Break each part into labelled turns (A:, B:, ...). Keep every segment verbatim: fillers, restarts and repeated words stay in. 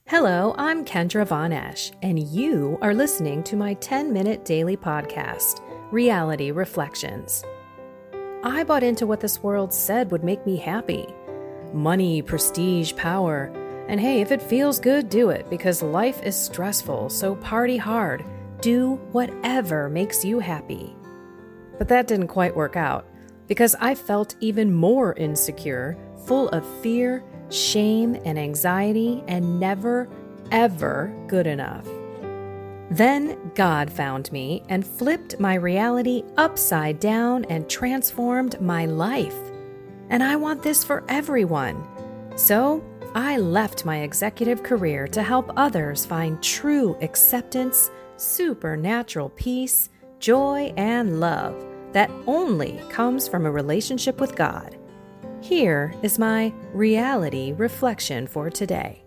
A: Hello, I'm Kendra Von Esch, and you are listening to my ten-minute daily podcast, Reality Reflections. I bought into what this world said would make me happy. Money, prestige, power. And hey, if it feels good, do it, because life is stressful, so party hard. Do whatever makes you happy. But that didn't quite work out, because I felt even more insecure, full of fear, shame, and anxiety, and never, ever good enough. Then God found me and flipped my reality upside down and transformed my life. And I want this for everyone. So I left my executive career to help others find true acceptance, supernatural peace, joy, and love that only comes from a relationship with God. Here is my reality reflection for today.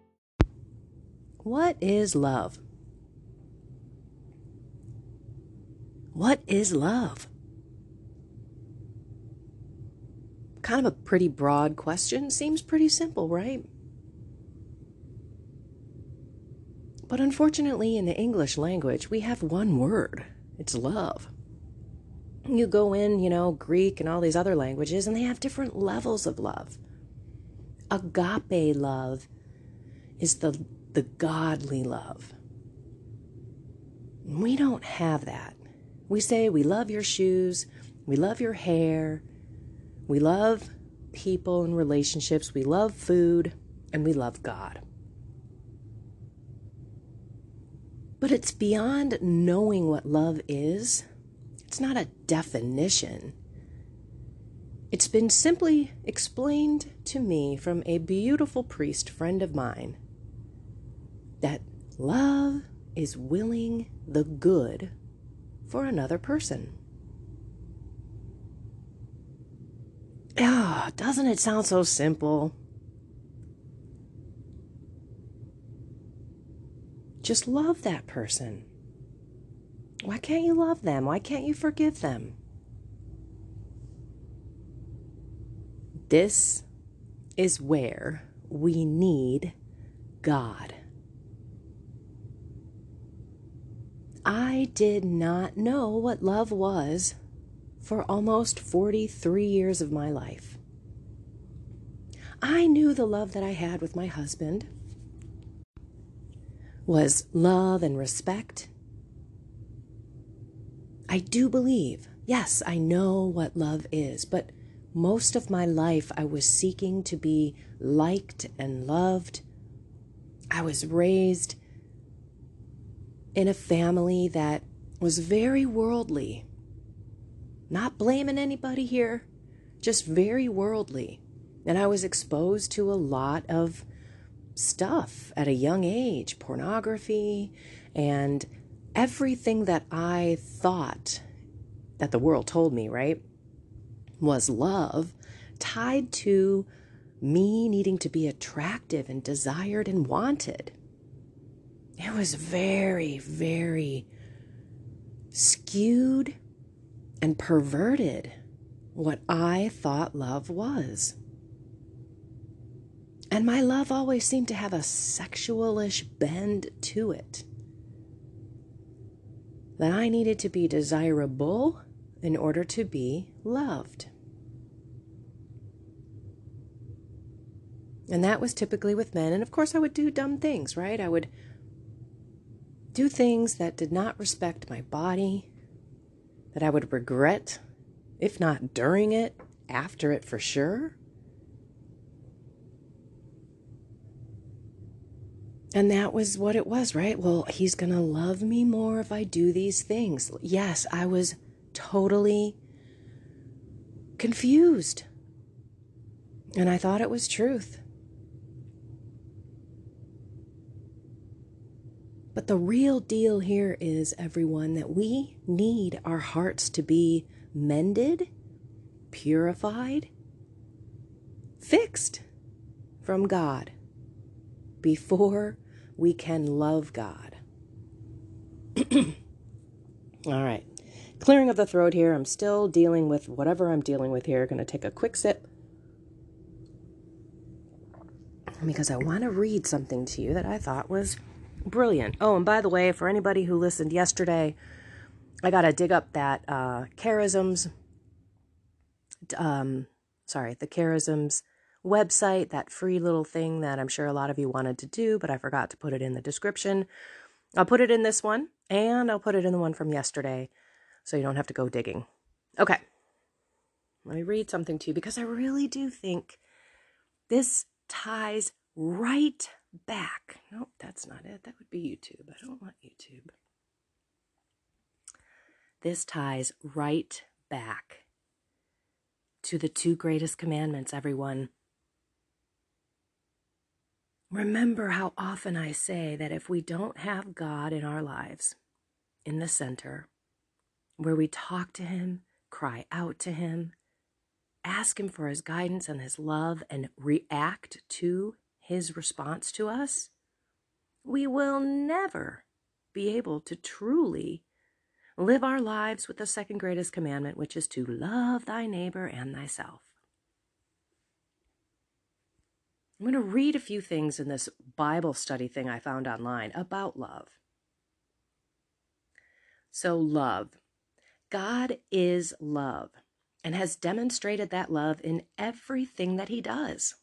B: What is love? What is love? Kind of a pretty broad question. Seems pretty simple, right? But unfortunately, in the English language, we have one word. It's love. You go in, you know, Greek and all these other languages, and they have different levels of love. Agape love is the, the godly love. We don't have that. We say we love your shoes, we love your hair, we love people and relationships, we love food, and we love God. But it's beyond knowing what love is. It's not a definition. It's been simply explained to me from a beautiful priest friend of mine that love is willing the good for another person. Ah, doesn't it sound so simple? Just love that person. Why can't you love them? Why can't you forgive them? This is where we need God. I did not know what love was for almost forty-three years of my life. I knew the love that I had with my husband was love and respect. I do believe, yes, I know what love is, but most of my life I was seeking to be liked and loved. I was raised in a family that was very worldly. Not blaming anybody here, just very worldly. And I was exposed to a lot of stuff at a young age, pornography, and everything that I thought that the world told me, right, was love, tied to me needing to be attractive and desired and wanted. It was very, very skewed and perverted what I thought love was. And my love always seemed to have a sexualish bend to it. That I needed to be desirable in order to be loved. And that was typically with men. And of course I would do dumb things, right? I would do things that did not respect my body, that I would regret, if not during it, after it for sure. And that was what it was, right? Well, he's going to love me more if I do these things. Yes, I was totally confused. And I thought it was truth. But the real deal here is, everyone, that we need our hearts to be mended, purified, fixed from God before we can love God. All right. Clearing of the throat here. I'm still dealing with whatever I'm dealing with here. Going to take a quick sip. because I want to read something to you that I thought was brilliant. Oh, and by the way, for anybody who listened yesterday, I got to dig up that uh, Charisms, um, sorry, the Charisms website, that free little thing that I'm sure a lot of you wanted to do, but I forgot to put it in the description. I'll put it in this one, and I'll put it in the one from yesterday, so you don't have to go digging. Okay, let me read something to you, because I really do think this ties right back. Nope, that's not it. That would be YouTube. I don't want YouTube. This ties right back to the two greatest commandments, everyone. Remember how often I say that if we don't have God in our lives, in the center, where we talk to him, cry out to him, ask him for his guidance and his love, and react to his response to us, we will never be able to truly live our lives with the second greatest commandment, which is to love thy neighbor and thyself. I'm going to read a few things in this Bible study thing I found online about love. So love. God is love and has demonstrated that love in everything that he does.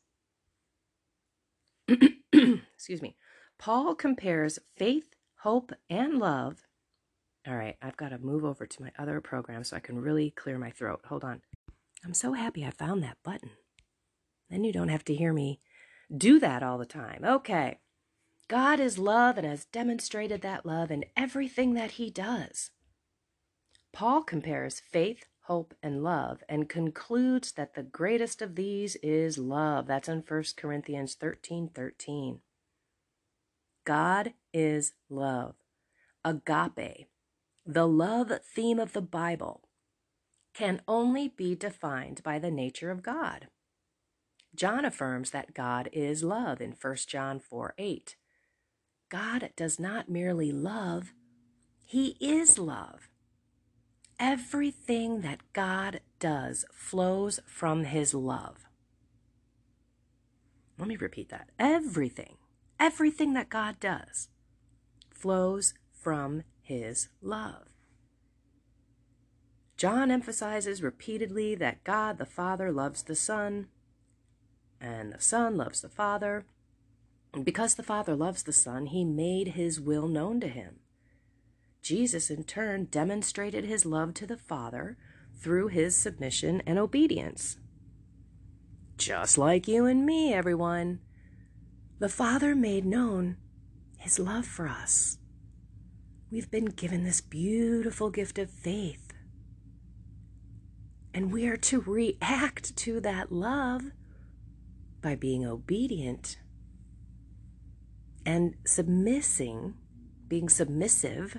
B: Excuse me. Paul compares faith, hope, and love. All right, I've got to move over to my other program so I can really clear my throat. Hold on. I'm so happy I found that button. Then you don't have to hear me do that all the time. Okay. God is love and has demonstrated that love in everything that he does. Paul compares faith, hope, and love and concludes that the greatest of these is love. That's in First Corinthians thirteen thirteen. God is love. Agape, the love theme of the Bible, can only be defined by the nature of God. John affirms that God is love in First John four eight. God does not merely love, he is love. Everything that God does flows from his love. Let me repeat that. Everything, everything that God does flows from his love. John emphasizes repeatedly that God the Father loves the Son, and the Son loves the Father. And because the Father loves the Son, he made his will known to him. Jesus, in turn, demonstrated his love to the Father through his submission and obedience. Just like you and me, everyone. The Father made known his love for us. We've been given this beautiful gift of faith. And we are to react to that love by being obedient and submissing, being submissive.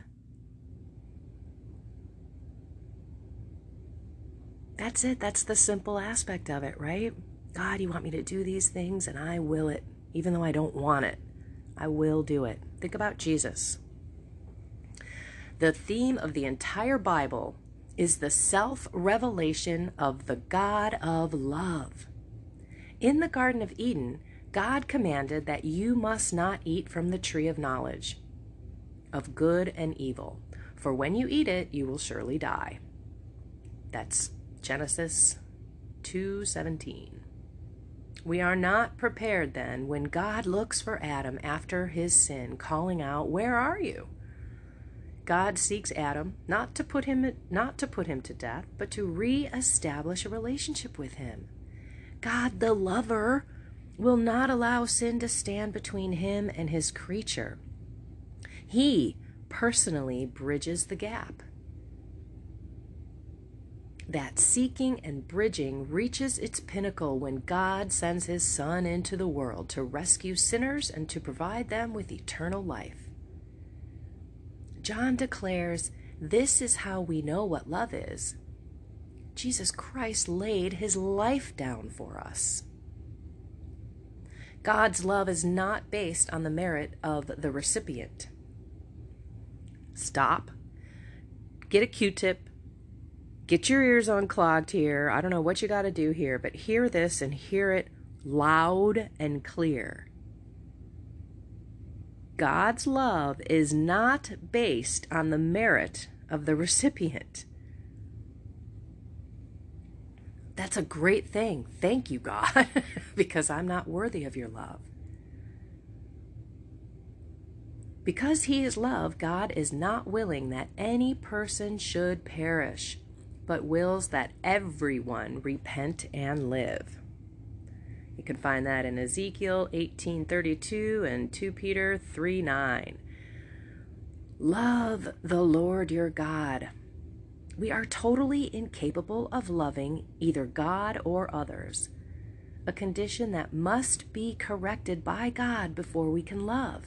B: That's it. That's the simple aspect of it, right? God, you want me to do these things, and I will it. Even though I don't want it, I will do it. Think about Jesus. The theme of the entire Bible is the self-revelation of the God of love. In the Garden of Eden, God commanded that you must not eat from the tree of knowledge of good and evil, for when you eat it, you will surely die. That's Genesis two seventeen. We are not prepared then when God looks for Adam after his sin, calling out, "Where are you?" God seeks Adam not to put him not to put him to death, but to re-establish a relationship with him. God, the lover, will not allow sin to stand between him and his creature. He personally bridges the gap. That seeking and bridging reaches its pinnacle when God sends his Son into the world to rescue sinners and to provide them with eternal life. John declares, this is how we know what love is. Jesus Christ laid his life down for us. God's love is not based on the merit of the recipient. Stop. Get a Q-tip. Get your ears unclogged here. I don't know what you got to do here, but hear this and hear it loud and clear. God's love is not based on the merit of the recipient. That's a great thing. Thank you, God, because I'm not worthy of your love. Because he is love, God is not willing that any person should perish, but wills that everyone repent and live. You can find that in Ezekiel eighteen thirty-two and Second Peter three nine. Love the Lord your God. We are totally incapable of loving either God or others, a condition that must be corrected by God before we can love.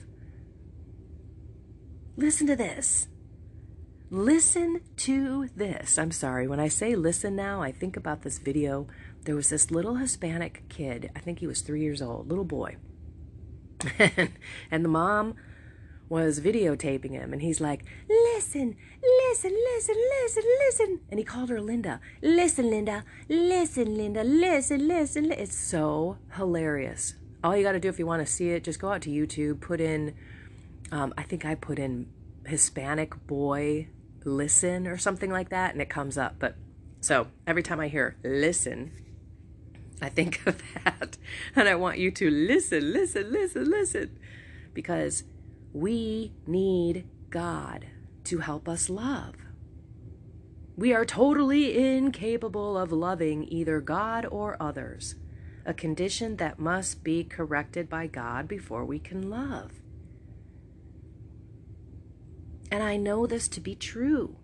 B: Listen to this. Listen to this. I'm sorry, when I say listen now, I think about this video. There was this little Hispanic kid, I think he was three years old, little boy. And the mom was videotaping him, and he's like, listen, listen, listen, listen, listen. And he called her Linda. Listen, Linda, listen, Linda, listen, listen. li-" It's so hilarious. All you got to do if you want to see it, just go out to YouTube, put in, um, I think I put in Hispanic boy listen or something like that, and it comes up. But so every time I hear listen, I think of that, and I want you to listen, listen, listen, listen, because we need God to help us love. We are totally incapable of loving either God or others, a condition that must be corrected by God before we can love. And I know this to be true.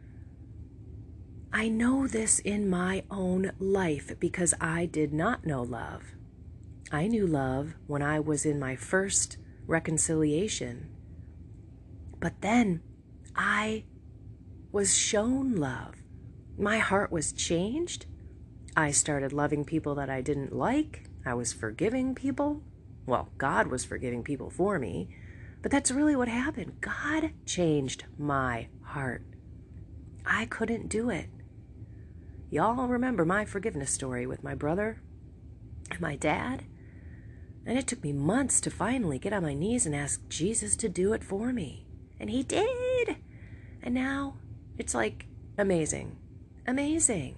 B: I know this in my own life because I did not know love. I knew love when I was in my first reconciliation. But then I was shown love. My heart was changed. I started loving people that I didn't like. I was forgiving people. Well, God was forgiving people for me. But that's really what happened. God changed my heart. I couldn't do it. Y'all remember my forgiveness story with my brother and my dad? And it took me months to finally get on my knees and ask Jesus to do it for me. And he did. And now it's like amazing. Amazing.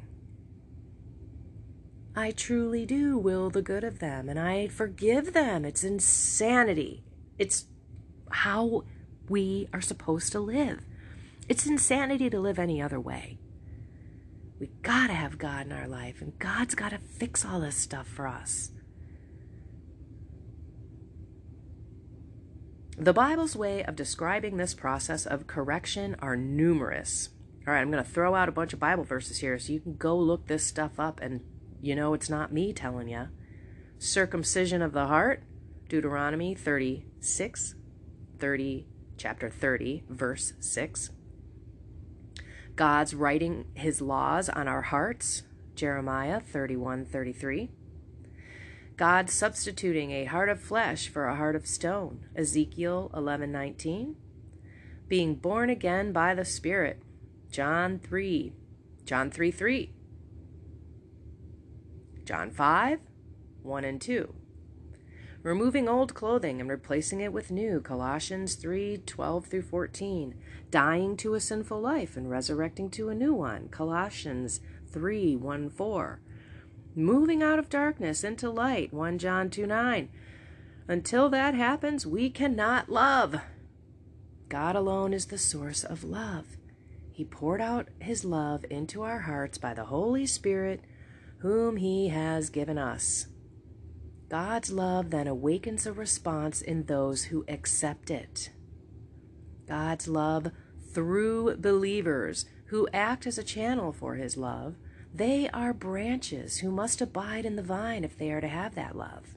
B: I truly do will the good of them, and I forgive them. It's insanity. It's how we are supposed to live. It's insanity to live any other way. We gotta have God in our life, and God's gotta fix all this stuff for us. The Bible's way of describing this process of correction are numerous. All right, I'm going to throw out a bunch of Bible verses here so you can go look this stuff up, and you know it's not me telling you. Circumcision of the heart, Deuteronomy thirty-six, thirty, chapter thirty, verse six. God's writing his laws on our hearts, Jeremiah thirty-one, thirty-three. God substituting a heart of flesh for a heart of stone, Ezekiel eleven nineteen. Being born again by the Spirit, John three, John three three. John five, one and two. Removing old clothing and replacing it with new, Colossians three, twelve through fourteen. Dying to a sinful life and resurrecting to a new one, Colossians three, one, four. Moving out of darkness into light, First John two nine. Until that happens, we cannot love. God alone is the source of love. He poured out his love into our hearts by the Holy Spirit, whom he has given us. God's love then awakens a response in those who accept it. God's love through believers who act as a channel for his love. They are branches who must abide in the vine if they are to have that love.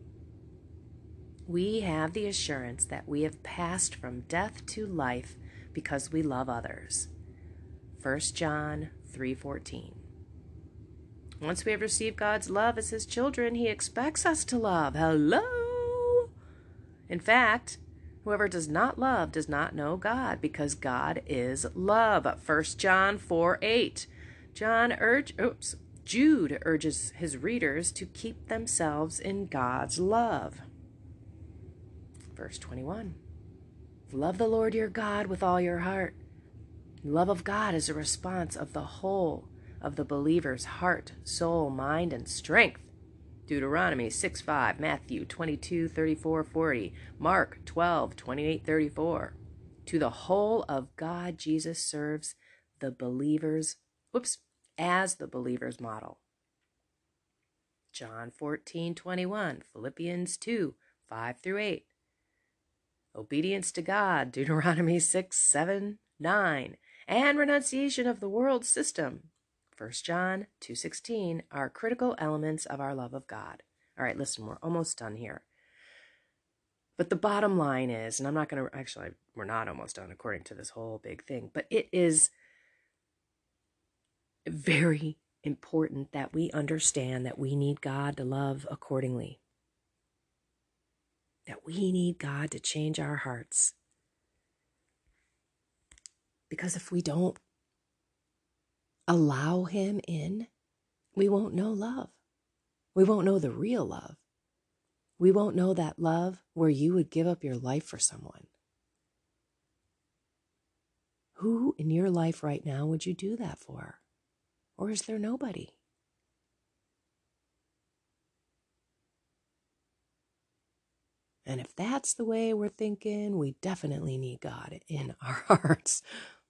B: We have the assurance that we have passed from death to life because we love others. First John three fourteen. Once we have received God's love as his children, he expects us to love. Hello! In fact, whoever does not love does not know God, because God is love. First John four eight. John urge, oops, Jude urges his readers to keep themselves in God's love. Verse twenty-one. Love the Lord your God with all your heart. Love of God is a response of the whole of the believer's heart, soul, mind, and strength. Deuteronomy six five, Matthew twenty-two thirty-four forty, Mark twelve twenty-eight thirty-four. To the whole of God, Jesus serves the believers, whoops, as the believer's model. John fourteen twenty-one, Philippians two five through eight. Obedience to God, Deuteronomy six seven nine, and renunciation of the world system, First John two sixteen, are critical elements of our love of God. All right, listen, we're almost done here. But the bottom line is, and I'm not going to, actually, we're not almost done according to this whole big thing, but it is very important that we understand that we need God to love accordingly. That we need God to change our hearts. Because if we don't allow him in, we won't know love. We won't know the real love. We won't know that love where you would give up your life for someone. Who in your life right now would you do that for? Or is there nobody? And if that's the way we're thinking, we definitely need God in our hearts.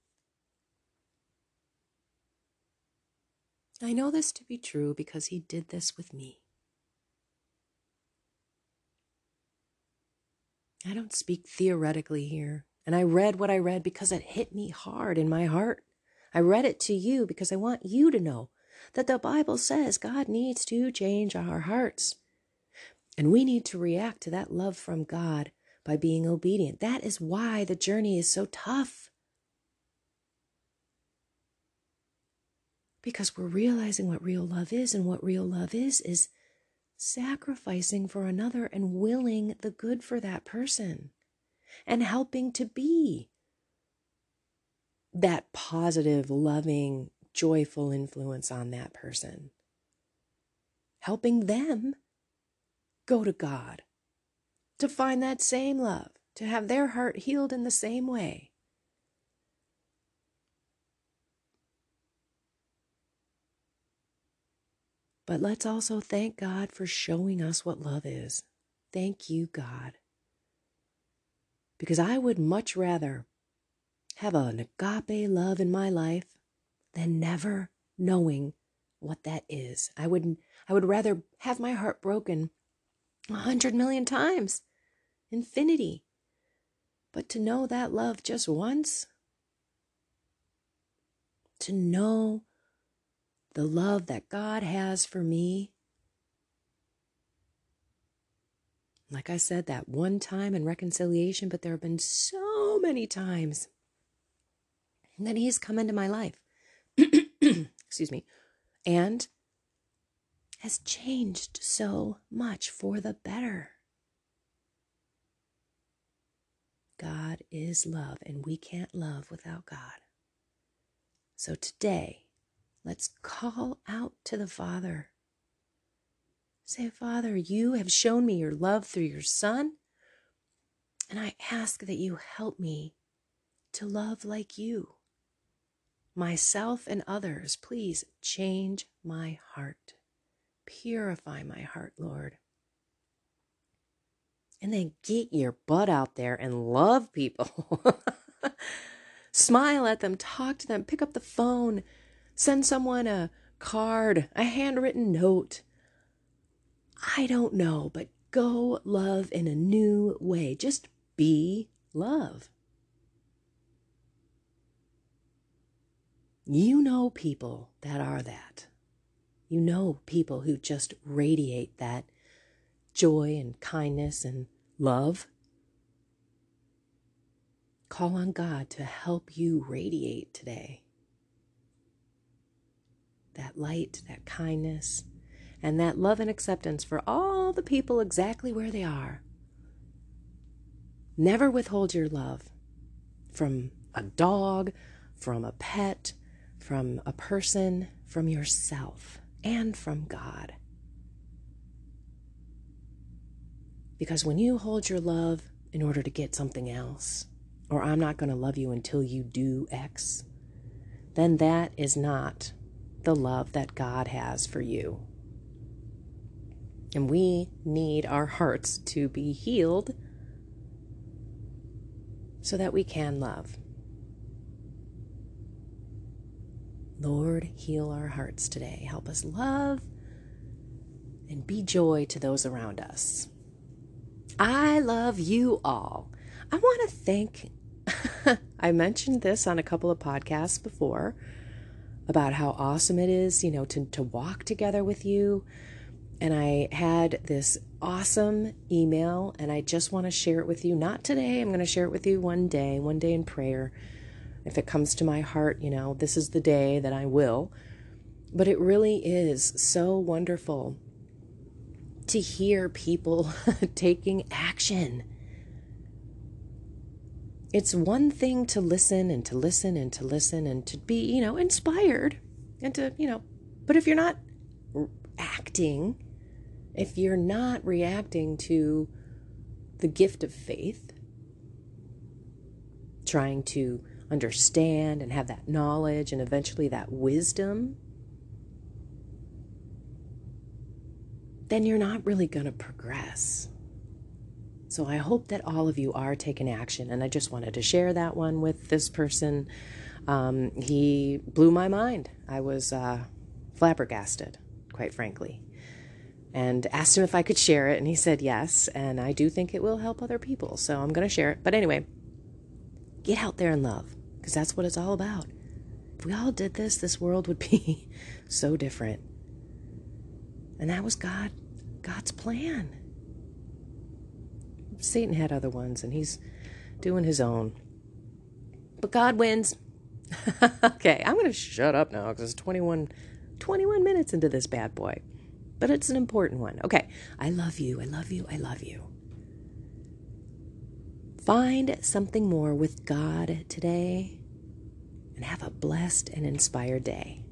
B: I know this to be true because he did this with me. I don't speak theoretically here. And I read what I read because it hit me hard in my heart. I read it to you because I want you to know that the Bible says God needs to change our hearts. And we need to react to that love from God by being obedient. That is why the journey is so tough. Because we're realizing what real love is, and what real love is, is sacrificing for another and willing the good for that person and helping to be that positive, loving, joyful influence on that person. Helping them go to God to find that same love, to have their heart healed in the same way. But let's also thank God for showing us what love is. Thank you, God. Because I would much rather have an agape love in my life than never knowing what that is. I would, I would rather have my heart broken a hundred million times, infinity. But to know that love just once, to know the love that God has for me, like I said, that one time in reconciliation, but there have been so many times that he's come into my life, excuse me, and has changed so much for the better. God is love, and we can't love without God. So today, let's call out to the Father. Say, Father, you have shown me your love through your Son, and I ask that you help me to love like you. Myself and others, please change my heart. Purify my heart, Lord. And then get your butt out there and love people. Smile at them, talk to them, pick up the phone, send someone a card, a handwritten note. I don't know, but go love in a new way. Just be love. You know people that are that. You know people who just radiate that joy and kindness and love. Call on God to help you radiate today. That light, that kindness, and that love and acceptance for all the people exactly where they are. Never withhold your love from a dog, from a pet, from a person, from yourself, and from God. Because when you hold your love in order to get something else, or I'm not going to love you until you do X, then that is not the love that God has for you. And we need our hearts to be healed so that we can love. Lord, heal our hearts today. Help us love and be joy to those around us. I love you all. I want to thank, I mentioned this on a couple of podcasts before about how awesome it is, you know, to, to walk together with you. And I had this awesome email, and I just want to share it with you. Not today. I'm going to share it with you one day, one day in prayer. If it comes to my heart, you know, this is the day that I will. But it really is so wonderful to hear people taking action. It's one thing to listen and to listen and to listen and to be, you know, inspired and to, you know, but if you're not acting, if you're not reacting to the gift of faith, trying to understand and have that knowledge and eventually that wisdom, then you're not really going to progress. So I hope that all of you are taking action. And I just wanted to share that one with this person. Um, he blew my mind. I was uh, flabbergasted, quite frankly. And asked him if I could share it. And he said yes. And I do think it will help other people. So I'm going to share it. But anyway, get out there and love. Because that's what it's all about. If we all did this, this world would be so different. And that was God, God's plan. Satan had other ones, and he's doing his own. But God wins. Okay, I'm going to shut up now because it's twenty-one, twenty-one minutes into this bad boy. But it's an important one. Okay, I love you, I love you, I love you. Find something more with God today and have a blessed and inspired day.